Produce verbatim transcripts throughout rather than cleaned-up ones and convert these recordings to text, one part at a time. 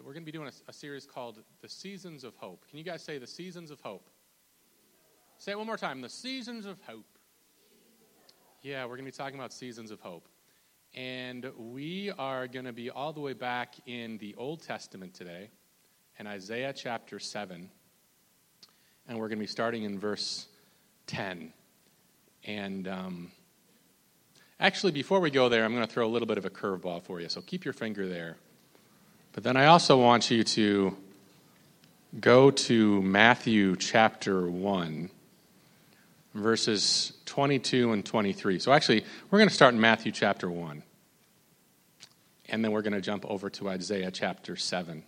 we're going to be doing a, a series called The Seasons of Hope. Can you guys say The Seasons of Hope? Say it one more time. The Seasons of Hope. Yeah, we're going to be talking about seasons of hope. And we are going to be all the way back in the Old Testament today, in Isaiah chapter seven. And we're going to be starting in verse ten. And um, actually, before we go there, I'm going to throw a little bit of a curveball for you. So keep your finger there. But then I also want you to go to Matthew chapter one, verses twenty-two and twenty-three. So actually, we're going to start in Matthew chapter one. And then we're going to jump over to Isaiah chapter seven.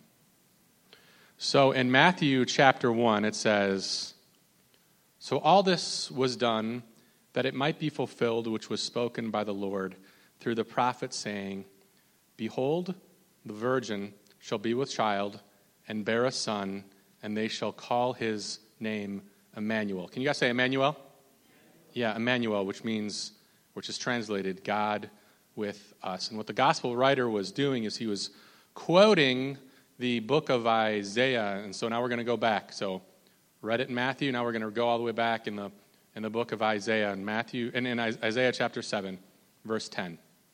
So in Matthew chapter one, it says, "So all this was done that it might be fulfilled, which was spoken by the Lord through the prophet, saying, Behold, the virgin shall be with child and bear a son, and they shall call his name Emmanuel." Can you guys say Emmanuel? Yeah, Emmanuel, which means, which is translated, God with us. And what the gospel writer was doing is he was quoting the book of Isaiah. And so now we're going to go back. So read it in Matthew. Now we're going to go all the way back in the in the book of Isaiah in Matthew and in Isaiah chapter seven, verse ten.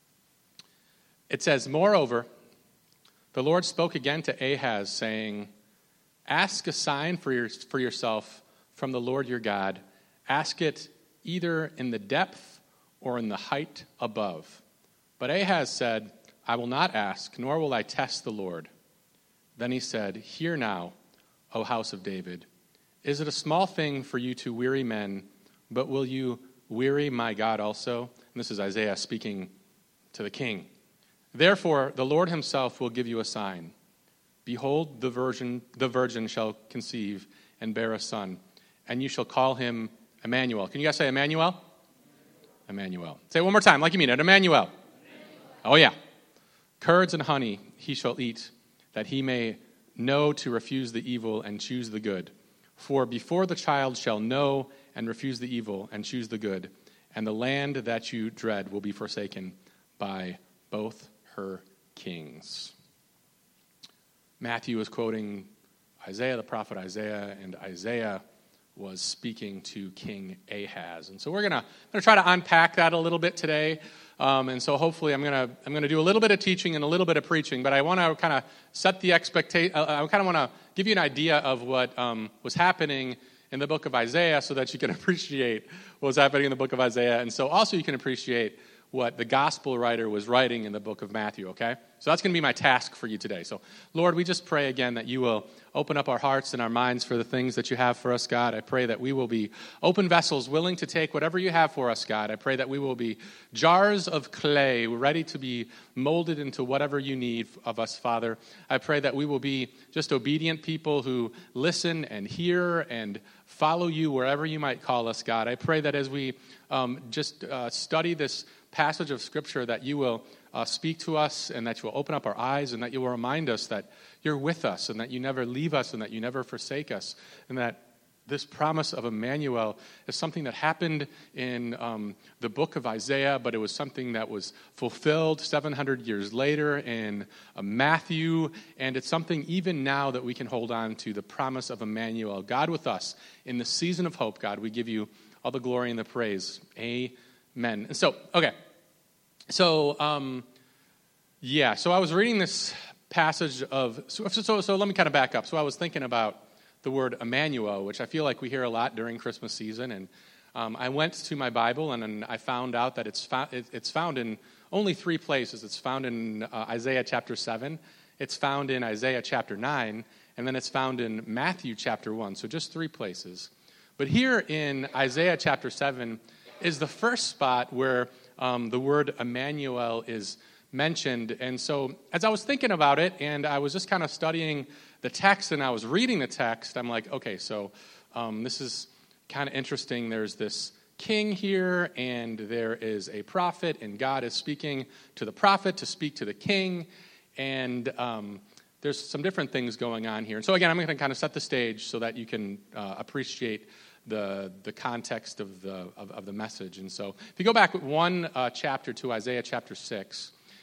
It says, "Moreover, the Lord spoke again to Ahaz, saying, Ask a sign for your, for yourself from the Lord your God. Ask it either in the depth or in the height above. But Ahaz said, I will not ask, nor will I test the Lord. Then he said, Hear now, O house of David. Is it a small thing for you to weary men, but will you weary my God also?" And this is Isaiah speaking to the king. "Therefore, the Lord himself will give you a sign. Behold, the virgin, the virgin shall conceive and bear a son, and you shall call him Emmanuel." Can you guys say Emmanuel? Emmanuel. Say it one more time, like you mean it. Emmanuel. Emmanuel. Oh, yeah. "Curds and honey he shall eat, that he may know to refuse the evil and choose the good. For before the child shall know and refuse the evil and choose the good, and the land that you dread will be forsaken by both her kings." Matthew is quoting Isaiah, the prophet Isaiah, and Isaiah was speaking to King Ahaz. And so we're gonna, gonna try to unpack that a little bit today. Um, and so hopefully I'm gonna I'm gonna do a little bit of teaching and a little bit of preaching. But I want to kind of set the expectation. I kind of want to give you an idea of what um, was happening in the book of Isaiah, so that you can appreciate what was happening in the book of Isaiah, and so also you can appreciate what the gospel writer was writing in the book of Matthew, okay? So that's going to be my task for you today. So, Lord, we just pray again that you will open up our hearts and our minds for the things that you have for us, God. I pray that we will be open vessels, willing to take whatever you have for us, God. I pray that we will be jars of clay, ready to be molded into whatever you need of us, Father. I pray that we will be just obedient people who listen and hear and follow you wherever you might call us, God. I pray that as we um, just uh, study this passage of Scripture, that you will uh, speak to us and that you will open up our eyes and that you will remind us that you're with us and that you never leave us and that you never forsake us, and that this promise of Emmanuel is something that happened in um, the book of Isaiah, but it was something that was fulfilled seven hundred years later in uh, Matthew, and it's something even now that we can hold on to, the promise of Emmanuel, God with us in the season of hope. God, we give you all the glory and the praise. Amen. And so, okay. So, um, yeah, so I was reading this passage of, so, so, so let me kind of back up. So I was thinking about the word Emmanuel, which I feel like we hear a lot during Christmas season, and um, I went to my Bible, and, and I found out that it's, fo- it, it's found in only three places. It's found in uh, Isaiah chapter seven, it's found in Isaiah chapter nine, and then it's found in Matthew chapter one, so just three places. But here in Isaiah chapter seven is the first spot where um, the word Emmanuel is mentioned. And so as I was thinking about it, and I was just kind of studying the text, and I was reading the text, I'm like, okay, so um, this is kind of interesting. There's this king here, and there is a prophet, and God is speaking to the prophet to speak to the king, and um, there's some different things going on here. And so again, I'm going to kind of set the stage so that you can uh, appreciate the the context of the of, of the message. And so if you go back one uh, chapter to Isaiah chapter six,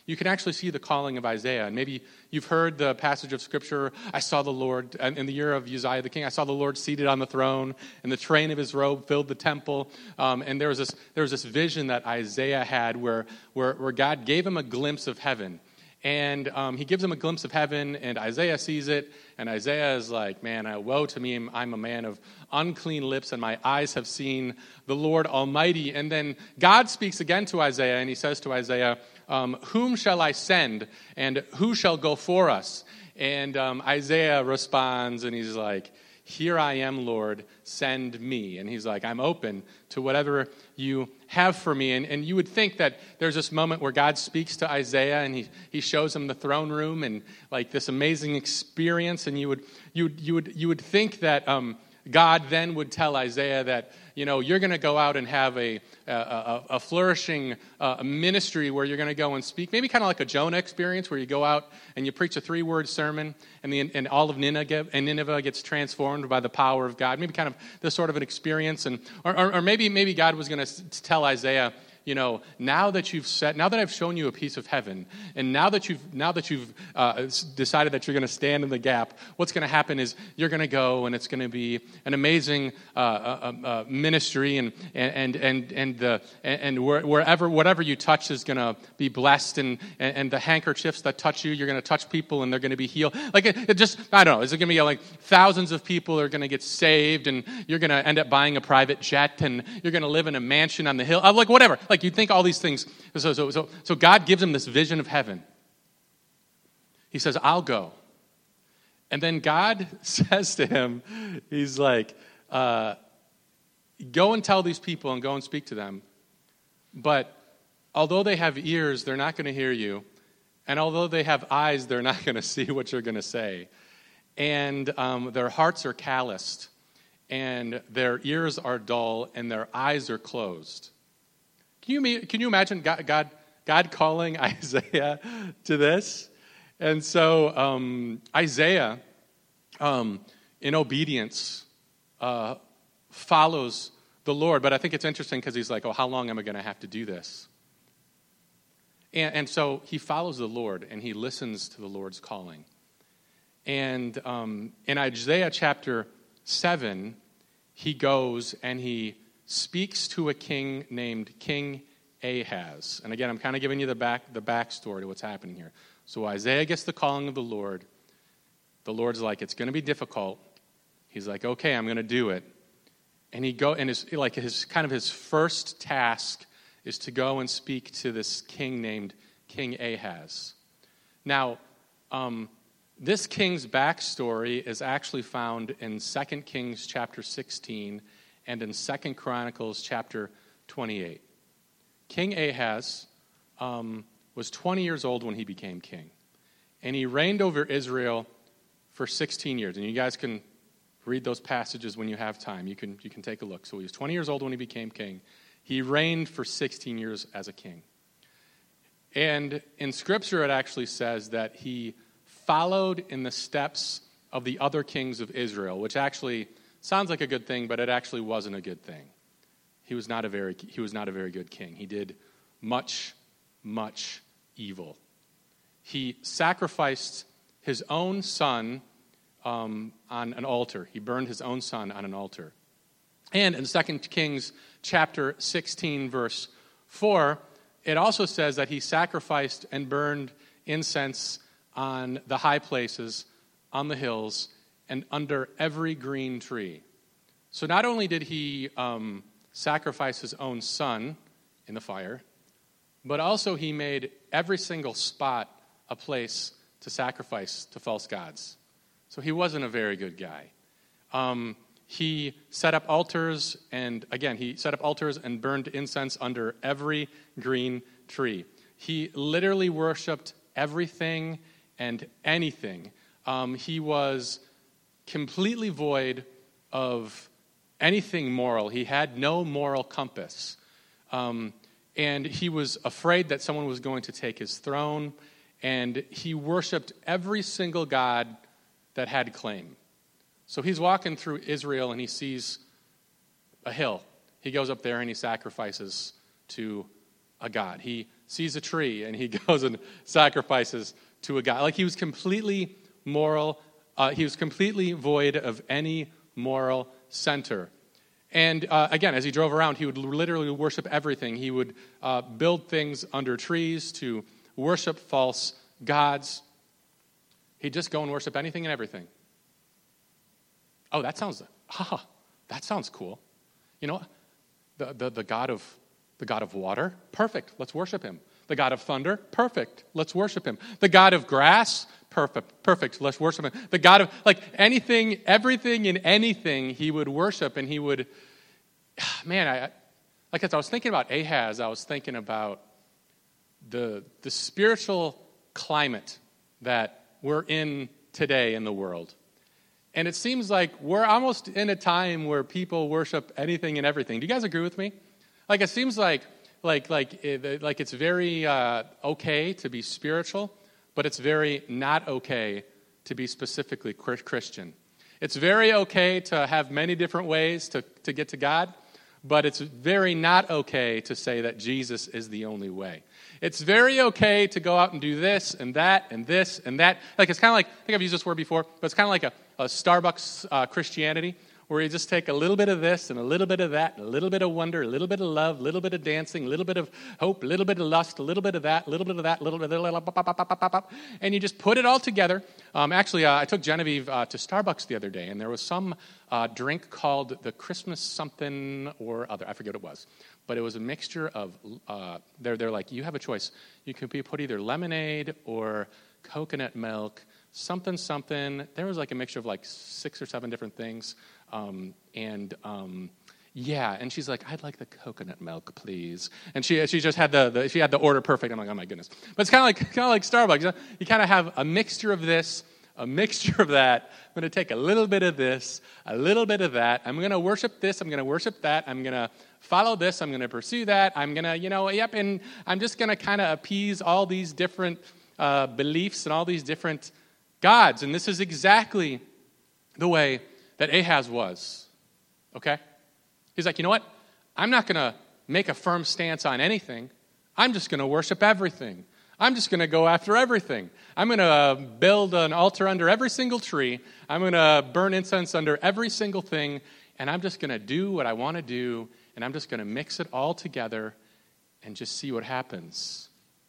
you can actually see the calling of Isaiah. And maybe you've heard the passage of Scripture, I saw the Lord, in the year of Uzziah the king, I saw the Lord seated on the throne, and the train of his robe filled the temple. Um, and there was this there was this vision that Isaiah had where, where, where God gave him a glimpse of heaven. And um, he gives him a glimpse of heaven, and Isaiah sees it, and Isaiah is like, man, woe to me, I'm a man of unclean lips, and my eyes have seen the Lord Almighty. And then God speaks again to Isaiah, and he says to Isaiah, um, whom shall I send, and who shall go for us? And um, Isaiah responds, and he's like, here I am, Lord, send me. And he's like, I'm open to whatever you have for me. And, and you would think that there's this moment where God speaks to Isaiah and he, he shows him the throne room and like this amazing experience. And you would you would you would you would think that um, God then would tell Isaiah that, you know, you're going to go out and have a a, a, a flourishing uh, ministry where you're going to go and speak, maybe kind of like a Jonah experience where you go out and you preach a three-word sermon and, the, and all of Nineveh, and Nineveh gets transformed by the power of God. Maybe kind of this sort of an experience. And Or, or, or maybe maybe God was going to tell Isaiah, you know, now that you've set, now that I've shown you a piece of heaven, and now that you've now that you've uh, decided that you're going to stand in the gap, what's going to happen is you're going to go, and it's going to be an amazing uh, uh, uh, ministry, and and and and the and wherever whatever you touch is going to be blessed, and and the handkerchiefs that touch you, you're going to touch people, and they're going to be healed. Like it, it just, I don't know, is it going to be like thousands of people are going to get saved, and you're going to end up buying a private jet, and you're going to live in a mansion on the hill, like whatever. Like you'd think all these things. So, so, so, so God gives him this vision of heaven. He says, I'll go. And then God says to him, he's like, uh, go and tell these people and go and speak to them. But although they have ears, they're not going to hear you. And although they have eyes, they're not going to see what you're going to say. And um, their hearts are calloused. And their ears are dull. And their eyes are closed. Can you, can you imagine God, God, God calling Isaiah to this? And so um, Isaiah, um, in obedience, uh, follows the Lord. But I think it's interesting because he's like, oh, how long am I going to have to do this? And, and so he follows the Lord, and he listens to the Lord's calling. And um, in Isaiah chapter seven, he goes and he speaks to a king named King Ahaz. And again, I'm kind of giving you the back the backstory to what's happening here. So Isaiah gets the calling of the Lord. The Lord's like, it's going to be difficult. He's like, okay, I'm going to do it. And he go and his like his kind of his first task is to go and speak to this king named King Ahaz. Now, um, this king's backstory is actually found in Second Kings chapter sixteen and in Second Chronicles chapter twenty-eight. King Ahaz um, was twenty years old when he became king. And he reigned over Israel for sixteen years. And you guys can read those passages when you have time. You can, you can take a look. So he was twenty years old when he became king. He reigned for sixteen years as a king. And in Scripture it actually says that he followed in the steps of the other kings of Israel, which actually sounds like a good thing, but it actually wasn't a good thing. He was not a very he was not a very good king. He did much, much evil. He sacrificed his own son um, on an altar. He burned his own son on an altar. And in Second Kings chapter sixteen, verse four, it also says that he sacrificed and burned incense on the high places, on the hills, and under every green tree. So not only did he um, sacrifice his own son in the fire, but also he made every single spot a place to sacrifice to false gods. So he wasn't a very good guy. Um, he set up altars, and again, he set up altars and burned incense under every green tree. He literally worshipped everything and anything. Um, he was completely void of anything moral. He had no moral compass. Um, and he was afraid that someone was going to take his throne, and he worshipped every single god that had claim. So he's walking through Israel, and he sees a hill. He goes up there, and he sacrifices to a god. He sees a tree and he goes and sacrifices to a god. Like he was completely moral. Uh, he was completely void of any moral center. And uh, again, as he drove around, he would literally worship everything. He would uh, build things under trees to worship false gods. He'd just go and worship anything and everything. Oh, that sounds, ah, that sounds cool. You know, the, the, the God of the God of water, perfect, let's worship him. The God of thunder, perfect, let's worship him. The God of grass, perfect, perfect, let's worship him. The God of, like, anything, everything and anything he would worship, and he would, man, I, like as I was thinking about Ahaz, I was thinking about the the spiritual climate that we're in today in the world. And it seems like we're almost in a time where people worship anything and everything. Do you guys agree with me? Like it seems like like like like it's very uh, okay to be spiritual, but it's very not okay to be specifically Christian. It's very okay to have many different ways to, to get to God, but it's very not okay to say that Jesus is the only way. It's very okay to go out and do this and that and this and that. Like it's kind of like, I think I've used this word before, but it's kind of like a, a Starbucks uh, Christianity, where you just take a little bit of this and a little bit of that, and a little bit of wonder, a little bit of love, a little bit of dancing, a little bit of hope, a little bit of lust, a little bit of that, a little bit of that, a little bit of that, and you just put it all together. Um, actually, uh, I took Genevieve uh, to Starbucks the other day, and there was some uh, drink called the Christmas something or other. I forget what it was. But it was a mixture of, uh, they're, they're like, you have a choice. You can put either lemonade or coconut milk, something, something. There was like a mixture of like six or seven different things. Um, and um, yeah, and she's like, I'd like the coconut milk, please. And she she just had the, the she had the order perfect. I'm like, oh my goodness. But it's kind of like kind of like Starbucks. You know? You kind of have a mixture of this, a mixture of that. I'm going to take a little bit of this, a little bit of that. I'm going to worship this. I'm going to worship that. I'm going to follow this. I'm going to pursue that. I'm going to, you know, yep. And I'm just going to kind of appease all these different uh, beliefs and all these different gods. And this is exactly the way that Ahaz was, okay? He's like, you know what? I'm not going to make a firm stance on anything. I'm just going to worship everything. I'm just going to go after everything. I'm going to build an altar under every single tree. I'm going to burn incense under every single thing, and I'm just going to do what I want to do, and I'm just going to mix it all together and just see what happens.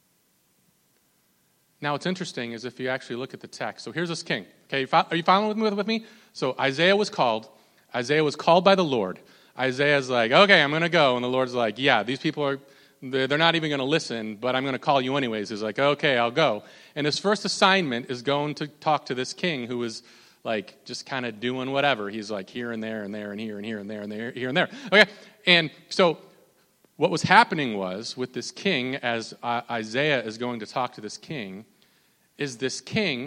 Now, what's interesting is if you actually look at the text. So here's this king. Okay, are you following with me? With me? So Isaiah was called. Isaiah was called by the Lord. Isaiah's like, okay, I'm going to go. And the Lord's like, yeah, these people are, they're not even going to listen, but I'm going to call you anyways. He's like, okay, I'll go. And his first assignment is going to talk to this king who is like just kind of doing whatever. He's like here and there and there and here and here and there and there, here and there. Okay, and so what was happening was with this king, as uh, Isaiah is going to talk to this king, is this king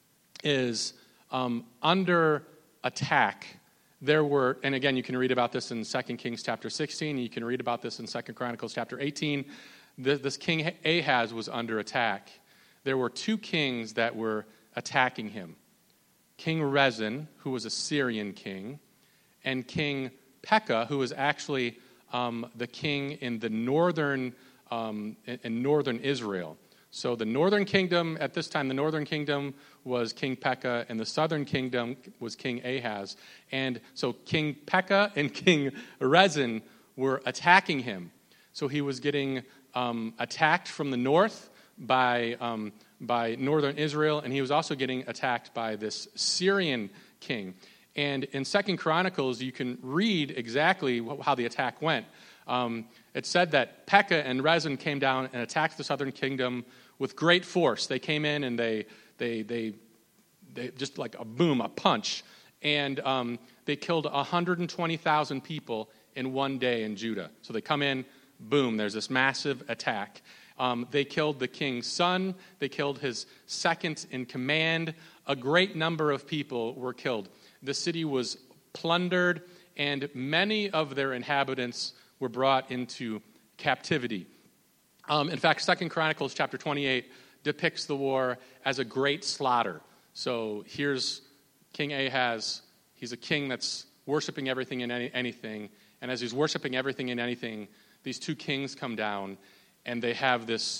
is um, under attack. There were, and again, you can read about this in Second Kings chapter sixteen. You can read about this in Second Chronicles chapter eighteen. This, this king Ahaz was under attack. There were two kings that were attacking him. King Rezin, who was a Syrian king, and King Pekah, who was actually um, the king in the northern, um, in, in northern Israel. So the northern kingdom, at this time, the northern kingdom was King Pekah, and the southern kingdom was King Ahaz. And so King Pekah and King Rezin were attacking him. So he was getting um, attacked from the north by, um, by northern Israel, and he was also getting attacked by this Syrian king. And in Second Chronicles, you can read exactly how the attack went. Um, it said that Pekah and Rezin came down and attacked the southern kingdom with great force. They came in and they they they they just like a boom, a punch, and um, they killed one hundred twenty thousand people in one day in Judah. So they come in, boom, there's this massive attack. Um, they killed the king's son. They killed his second in command. A great number of people were killed. The city was plundered, and many of their inhabitants were brought into captivity. Um, in fact, Second Chronicles chapter twenty-eight depicts the war as a great slaughter. So here's King Ahaz. He's a king that's worshiping everything and any, anything. And as he's worshiping everything and anything, these two kings come down, and they have this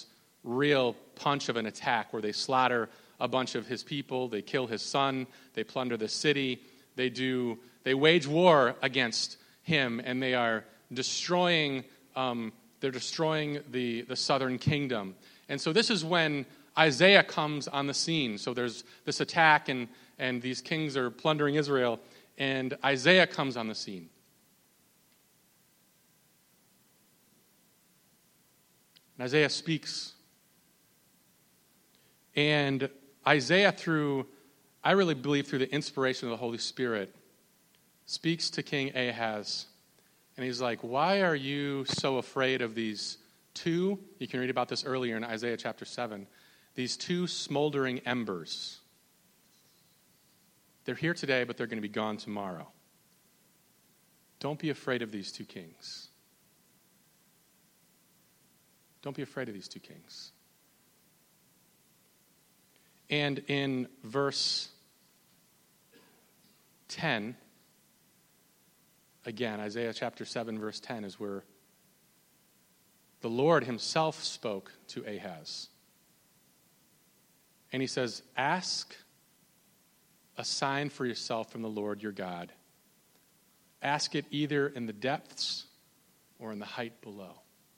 real punch of an attack where they slaughter a bunch of his people, they kill his son, they plunder the city, they do they wage war against him, and they are destroying um, they're destroying the, the southern kingdom. And so this is when Isaiah comes on the scene. So there's this attack, and, and these kings are plundering Israel, and Isaiah comes on the scene. And Isaiah speaks. And Isaiah, through, I really believe through the inspiration of the Holy Spirit, speaks to King Ahaz. And he's like, why are you so afraid of these two? You can read about this earlier in Isaiah chapter seven. These two smoldering embers. They're here today, but they're going to be gone tomorrow. Don't be afraid of these two kings. Don't be afraid of these two kings. And in verse ten, again, Isaiah chapter seven, verse ten is where the Lord himself spoke to Ahaz. And he says, ask a sign for yourself from the Lord your God. Ask it either in the depths or in the height below.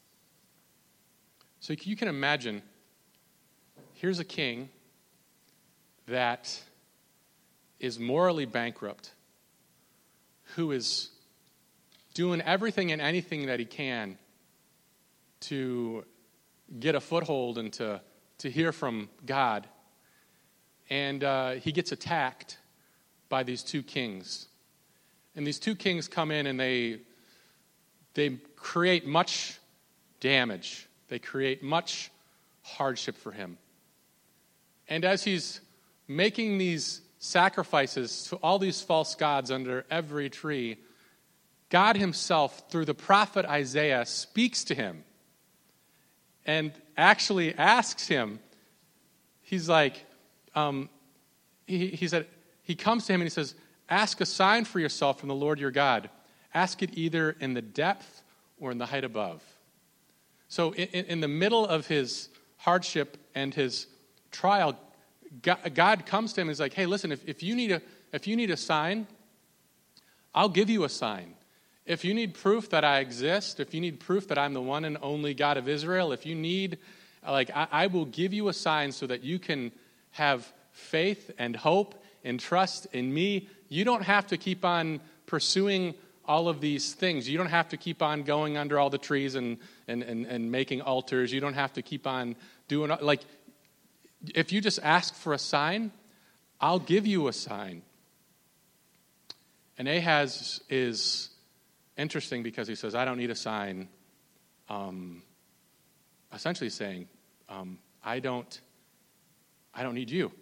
So you can imagine, here's a king that is morally bankrupt, who is doing everything and anything that he can to get a foothold and to, to hear from God. And uh, he gets attacked by these two kings. And these two kings come in and they, they create much damage. They create much hardship for him. And as he's making these sacrifices to all these false gods under every tree, God himself, through the prophet Isaiah, speaks to him and actually asks him, he's like, um, he, he said, he comes to him and he says, ask a sign for yourself from the Lord your God. Ask it either in the depth or in the height above. So in, in the middle of his hardship and his trial, God comes to him and is like, hey, listen, if, if you need a if you need a sign, I'll give you a sign. If you need proof that I exist, if you need proof that I'm the one and only God of Israel, if you need, like, I, I will give you a sign so that you can have faith and hope and trust in me. You don't have to keep on pursuing all of these things. You don't have to keep on going under all the trees and and and, and making altars. You don't have to keep on doing, like, if you just ask for a sign, I'll give you a sign. And Ahaz is interesting because he says, I don't need a sign. Um, essentially saying, um, I don't, I don't need you.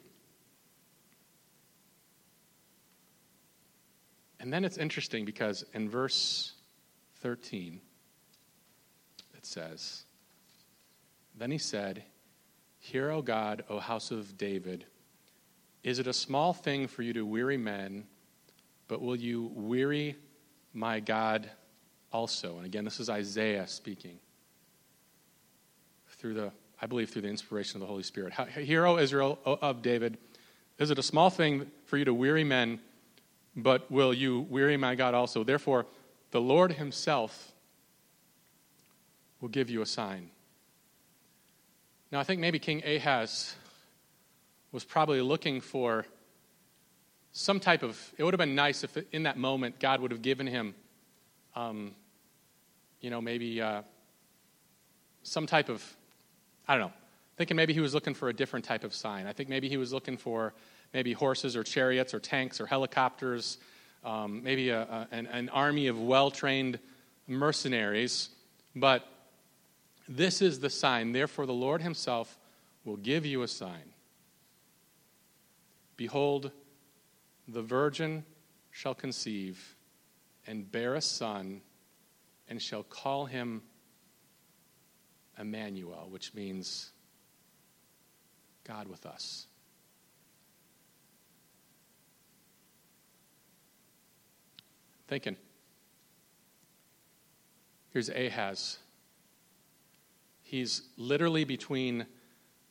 And then it's interesting because in verse thirteen, it says, then he said, hear, O God, O house of David, is it a small thing for you to weary men, but will you weary my God also? And again, this is Isaiah speaking through the, I believe, through the inspiration of the Holy Spirit. Hear, O Israel of David, is it a small thing for you to weary men, but will you weary my God also? Therefore, the Lord himself will give you a sign. Now, I think maybe King Ahaz was probably looking for some type of, it would have been nice if in that moment God would have given him, um, you know, maybe uh, some type of, I don't know, thinking maybe he was looking for a different type of sign. I think maybe he was looking for maybe horses or chariots or tanks or helicopters, um, maybe a, a, an, an army of well-trained mercenaries. But this is the sign. Therefore, the Lord himself will give you a sign. Behold, the virgin shall conceive and bear a son and shall call him Emmanuel, which means God with us. Thinking, here's Ahaz. He's literally between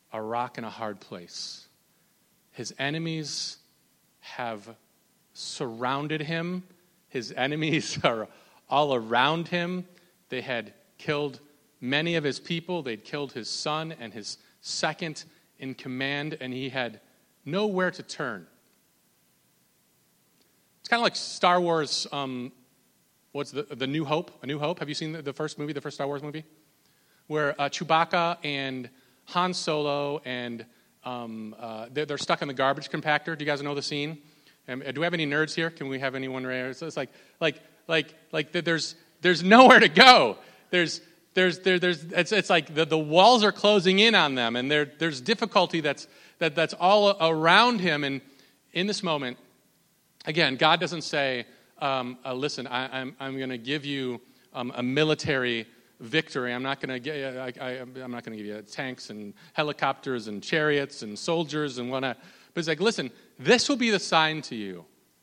a rock in a hard place. His enemies have surrounded him. His enemies are all around him. They had killed many of his people. They'd killed his son and his second in command, and he had nowhere to turn. It's kind of like Star Wars, um, what's the, the New Hope? A New Hope? Have you seen the, the first movie, the first Star Wars movie? Where uh, Chewbacca and Han Solo and um, uh, they're, they're stuck in the garbage compactor. Do you guys know the scene? Um, do we have any nerds here? Can we have anyone right here? So it's like, like, like, like there's there's nowhere to go. There's there's there, there's it's it's like the, the walls are closing in on them, and there there's difficulty that's that that's all around him. And in this moment, again, God doesn't say, um, uh, "Listen, I, I'm I'm going to give you um, a military victory. I'm not going to get. I, I, I'm not going to give you tanks and helicopters and chariots and soldiers and whatnot." But it's like, listen, this will be the sign to you.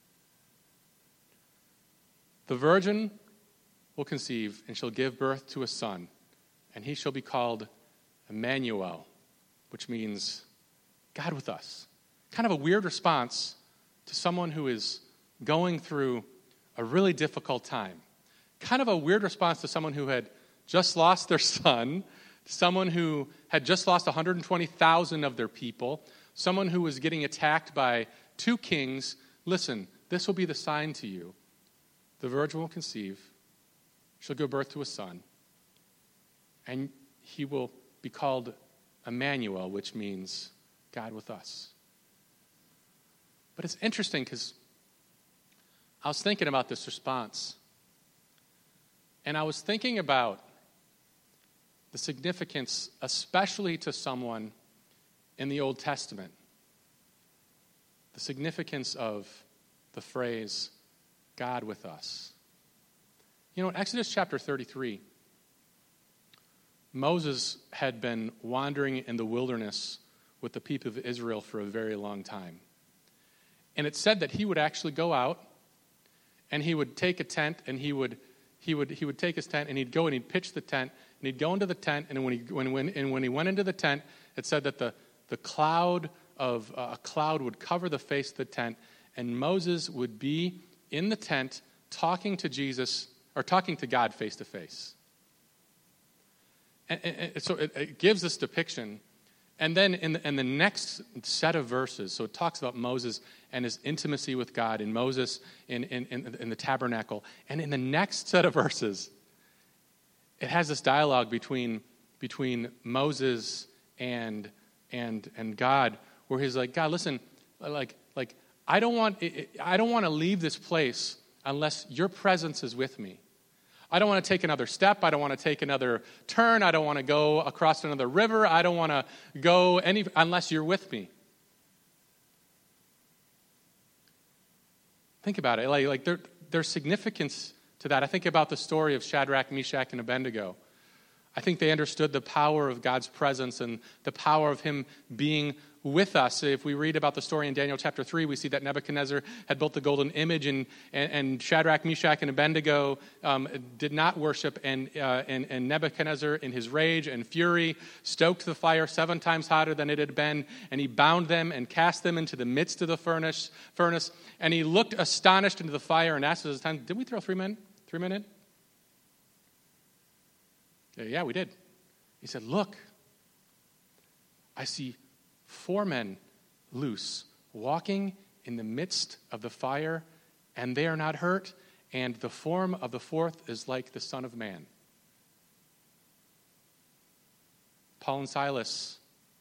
The virgin will conceive, and shall give birth to a son, and he shall be called Emmanuel, which means God with us. Kind of a weird response to someone who is going through a really difficult time. Kind of a weird response to someone who had just lost their son, someone who had just lost one hundred twenty thousand of their people, someone who was getting attacked by two kings. Listen, this will be the sign to you. The virgin will conceive, she'll give birth to a son, and he will be called Emmanuel, which means God with us. But it's interesting because I was thinking about this response, and I was thinking about the significance, especially to someone in the Old Testament, the significance of the phrase, God with us. You know, in Exodus chapter thirty-three, Moses had been wandering in the wilderness with the people of Israel for a very long time. And it said that he would actually go out and he would take a tent and he would he would he would take his tent and he'd go and he'd pitch the tent and he'd go into the tent, and when he when when and when he went into the tent, it said that the the cloud of uh, a cloud would cover the face of the tent, and Moses would be in the tent talking to Jesus or talking to God face to face. And, and so it, it gives this depiction. And then in the, in the next set of verses, so it talks about Moses and his intimacy with God, and Moses in, in, in, in the tabernacle. And in the next set of verses, it has this dialogue between, between Moses and, and, and God, where he's like, God, listen, like, like I don't want I don't want to leave this place unless your presence is with me. I don't want to take another step. I don't want to take another turn. I don't want to go across another river. I don't want to go any unless you're with me. Think about it. Like, like there, there's significance to that. I think about the story of Shadrach, Meshach, and Abednego. I think they understood the power of God's presence and the power of him being with us. If we read about the story in Daniel chapter three, we see that Nebuchadnezzar had built the golden image, and, and, and Shadrach, Meshach, and Abednego um, did not worship, and, uh, and, and Nebuchadnezzar, in his rage and fury, stoked the fire seven times hotter than it had been, and he bound them and cast them into the midst of the furnace, furnace and he looked astonished into the fire and asked at his time, did we throw three men? Three men in? Yeah, we did. He said, look, I see four men loose, walking in the midst of the fire, and they are not hurt, and the form of the fourth is like the Son of Man. Paul and Silas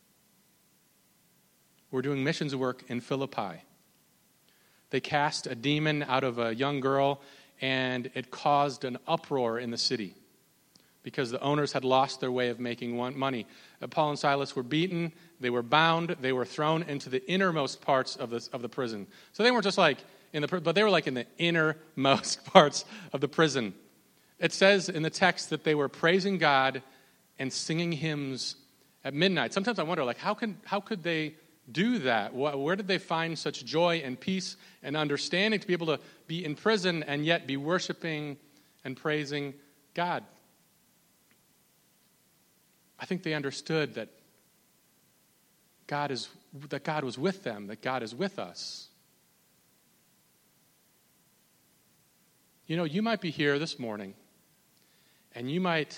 were doing missions work in Philippi. They cast a demon out of a young girl, and it caused an uproar in the city, because the owners had lost their way of making money. Uh, Paul and Silas were beaten, they were bound, they were thrown into the innermost parts of the, of the prison. So they weren't just like in the, but they were like in the innermost parts of the prison. It says in the text that they were praising God and singing hymns at midnight. Sometimes I wonder, like, how can how could they do that? Where did they find such joy and peace and understanding to be able to be in prison and yet be worshiping and praising God? I think they understood that God is that God was with them, that God is with us. You know, you might be here this morning, and you might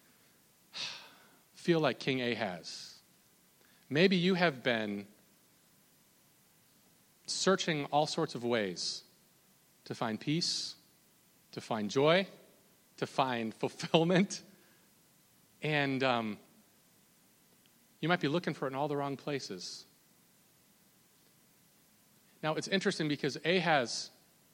feel like King Ahaz. Maybe you have been searching all sorts of ways to find peace, to find joy, to find fulfillment. And um, you might be looking for it in all the wrong places. Now, it's interesting because Ahaz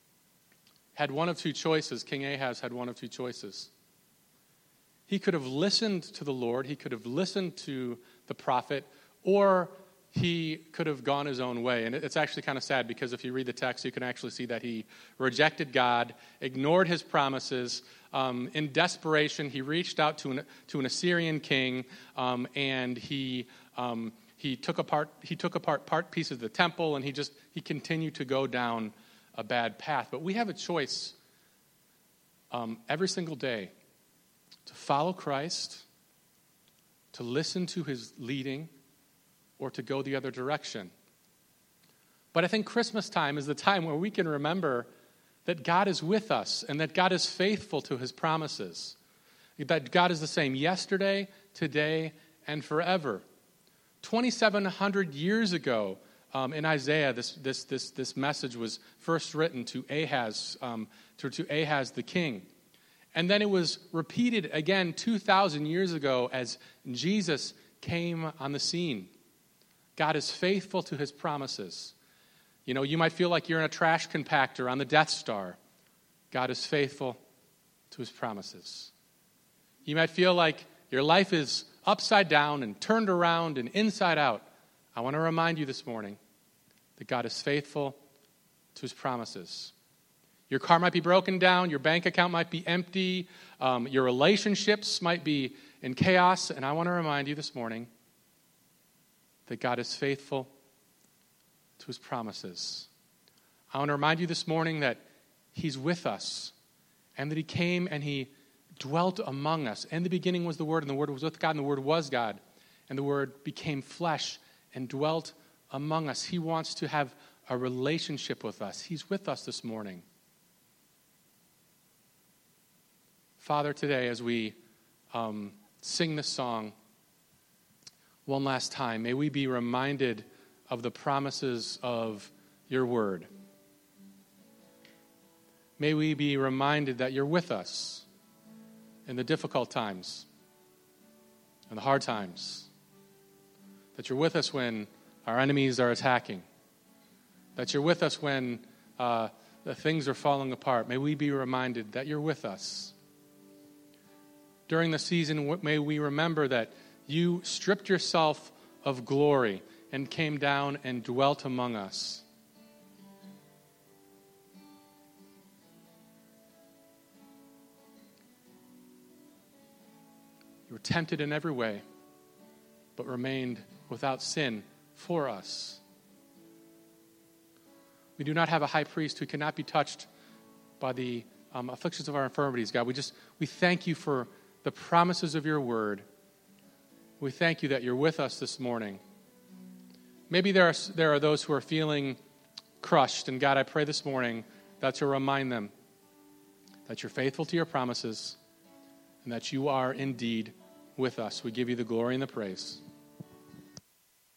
had one of two choices. King Ahaz had one of two choices. He could have listened to the Lord. He could have listened to the prophet, or he could have gone his own way. And it's actually kind of sad because if you read the text, you can actually see that he rejected God, ignored his promises. Um, in desperation, he reached out to an, to an Assyrian king, um, and he um, he took apart he took apart part pieces of the temple, and he just he continued to go down a bad path. But we have a choice um, every single day to follow Christ, to listen to his leading, or to go the other direction. But I think Christmas time is the time where we can remember that God is with us and that God is faithful to his promises. That God is the same yesterday, today, and forever. twenty-seven hundred years ago, um, in Isaiah, this, this, this, this message was first written to Ahaz, um, to, to Ahaz the king. And then it was repeated again two thousand years ago as Jesus came on the scene. God is faithful to his promises. You know, you might feel like you're in a trash compactor on the Death Star. God is faithful to his promises. You might feel like your life is upside down and turned around and inside out. I want to remind you this morning that God is faithful to his promises. Your car might be broken down. Your bank account might be empty. Um, your relationships might be in chaos. And I want to remind you this morning that God is faithful to his promises. I want to remind you this morning that he's with us and that he came and he dwelt among us. In the beginning was the Word, and the Word was with God, and the Word was God. And the Word became flesh and dwelt among us. He wants to have a relationship with us. He's with us this morning. Father, today as we um, sing this song one last time, may we be reminded of the promises of your word. May we be reminded that you're with us in the difficult times and the hard times. That you're with us when our enemies are attacking. That you're with us when uh, the things are falling apart. May we be reminded that you're with us. During the season, may we remember that you stripped yourself of glory and came down and dwelt among us. You were tempted in every way, but remained without sin for us. We do not have a high priest who cannot be touched by the um, afflictions of our infirmities, God. We just, we thank you for the promises of your word. We thank you that you're with us this morning. Maybe there are, there are those who are feeling crushed, and God, I pray this morning that you'll remind them that you're faithful to your promises and that you are indeed with us. We give you the glory and the praise.